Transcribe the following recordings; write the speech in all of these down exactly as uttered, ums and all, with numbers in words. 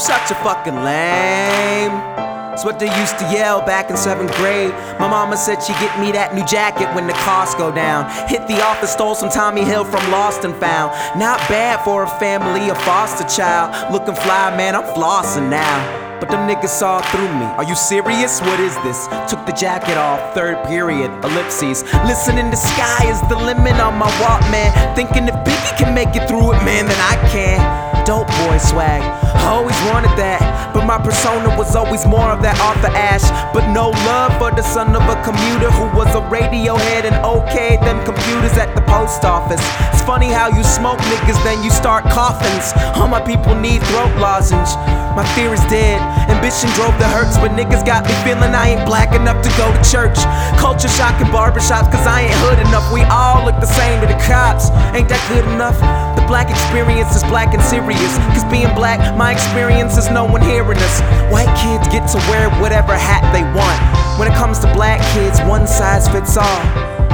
such a fucking lame. That's what they used to yell back in seventh grade. My mama said she'd get me that new jacket when the costs go down. Hit the office, stole some Tommy Hill from Lost and Found. Not bad for a family, a foster child. Looking fly, man, I'm flossing now. But them niggas saw through me. Are you serious? What is this? Took the jacket off, third period, ellipses. Listening to Sky is the limit on my Walkman. Thinking if Biggie can make it through it, man, then I can. Dope boy swag, I always wanted that. But my persona was always more of that Arthur Ashe. But no love for the son of a commuter who was a radio head and okayed them computers at the post office. It's funny how you smoke niggas, then you start coffins. All my people need throat lozenge. My fear is dead, ambition drove the hurts. But niggas got me feeling I ain't black enough to go to church. Culture shock in barbershops cause I ain't hood enough. We all look the same to the cops, ain't that good enough? The black experience is black and serious. Cause being black, my experience is no one hearing us. White kids get to wear whatever hat they want. When it comes to black kids, one size fits all.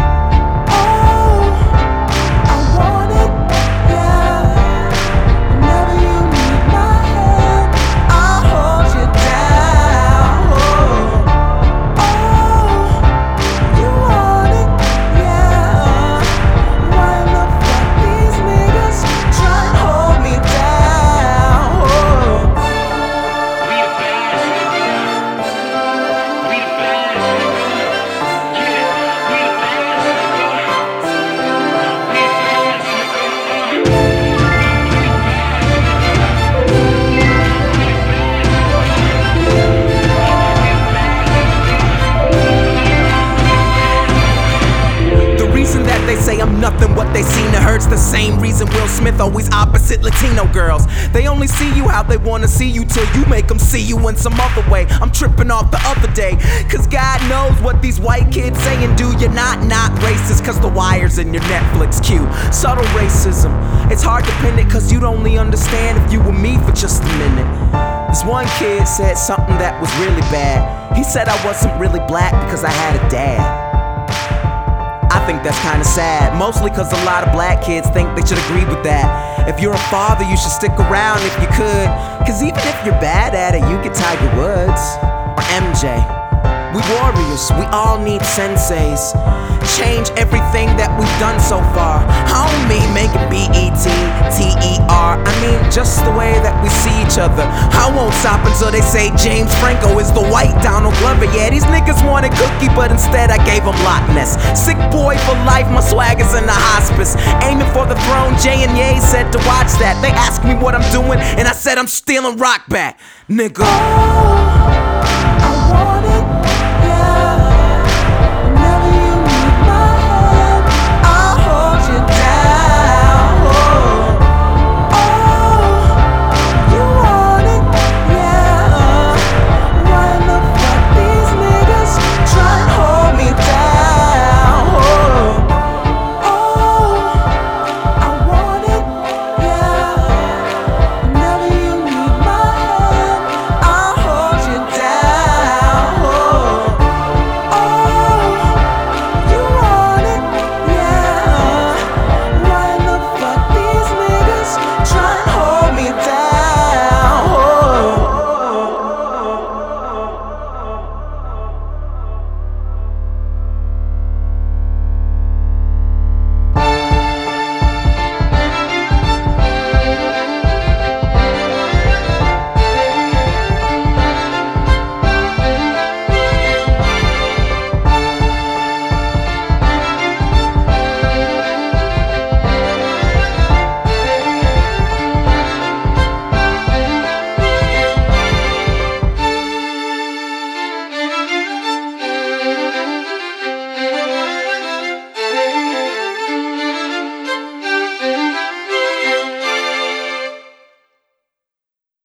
They say I'm nothing, what they seen it hurts. The same reason Will Smith always opposite Latino girls. They only see you how they wanna see you till you make them see you in some other way. I'm tripping off the other day, cause God knows what these white kids say and do. You're not not racist cause the wire's in your Netflix queue. Subtle racism, it's hard to pin it cause you'd only understand if you were me for just a minute. This one kid said something that was really bad. He said I wasn't really black because I had a dad. I think that's kinda sad, mostly cause a lot of black kids think they should agree with that. If you're a father, you should stick around if you could. Cause even if you're bad at it, you get Tiger Woods or M J. We warriors, we all need senseis. Change everything that we've done so far. I don't mean making B E T, T E R. I mean just the way that we see each other. I won't stop until they say James Franco is the white Donald Glover. Yeah, these niggas wanted Cookie, but instead I gave them Loch Ness. Sick boy for life, my swag is in the hospice. Aiming for the throne, Jay and Ye said to watch that. They asked me what I'm doing, and I said I'm stealing rock back, nigga.